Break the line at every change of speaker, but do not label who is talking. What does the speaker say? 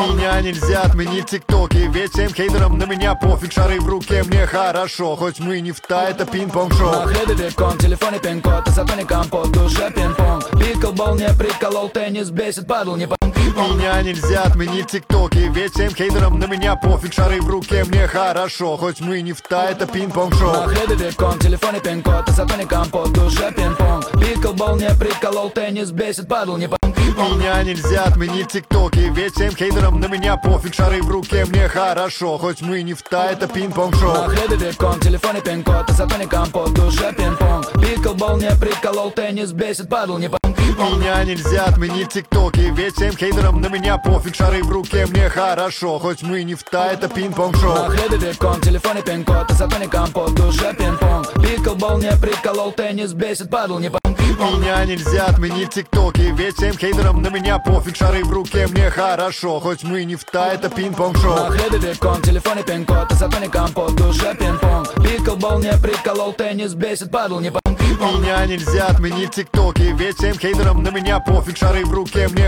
Меня нельзя отменить тиктоки, ведь всем хейтерам на меня пофиг. Шары в руке, мне хорошо, хоть мы не в та, это пинг-понг-шоу.
На хлебе бекон, телефоне пин-код, а зато не компот, в душе пинг-понг. Пиклбол не приколол, теннис бесит, падал не пинг-понг.
Меня нельзя отменить тиктоки, ведь всем хейтерам на меня пофиг. Шары в руке, мне хорошо, хоть мы не в та, это пинг-понг-шоу.
На хлебе бекон, телефоне пин-код, а зато не компот, в душе пинг-понг. Пиклбол не приколол, теннис бесит, падал не пинг-понг.
Меня нельзя отменить тиктоки, ведь всем хейтерам на меня пофиг. Шары в руке, мне хорошо, хоть мы не в та, это пинг-понг-шоу.
На хлебе бекон, телефоне пин-код, а зато не компот, в душе пинг-понг. Пиклбол не приколол, теннис бесит, падал не пинг-понг.
Меня нельзя отменить тиктоки, ведь всем хейтерам на меня пофиг. Шары в руке, мне хорошо, хоть мы не в та, это пинг-понг-шоу.
На хлебе бекон, телефоне пин-код, а зато не компот, в душе пинг-понг. Пиклбол не приколол, теннис бесит, падал не пинг-понг.
Меня нельзя отменить тиктоки, ведь всем хейтерам на меня пофиг. Шары в руке, мне хорошо, хоть мы не в та, это пинг-понг-шоу.
На хлебе бекон, телефоне пин-код, а зато не компот, в душе пинг-понг. Пиклбол не приколол, теннис бесит, падал не пинг-понг.
Меня нельзя отменить тиктоки, ведь всем хейтерам на меня пофиг. Шары в руке, мне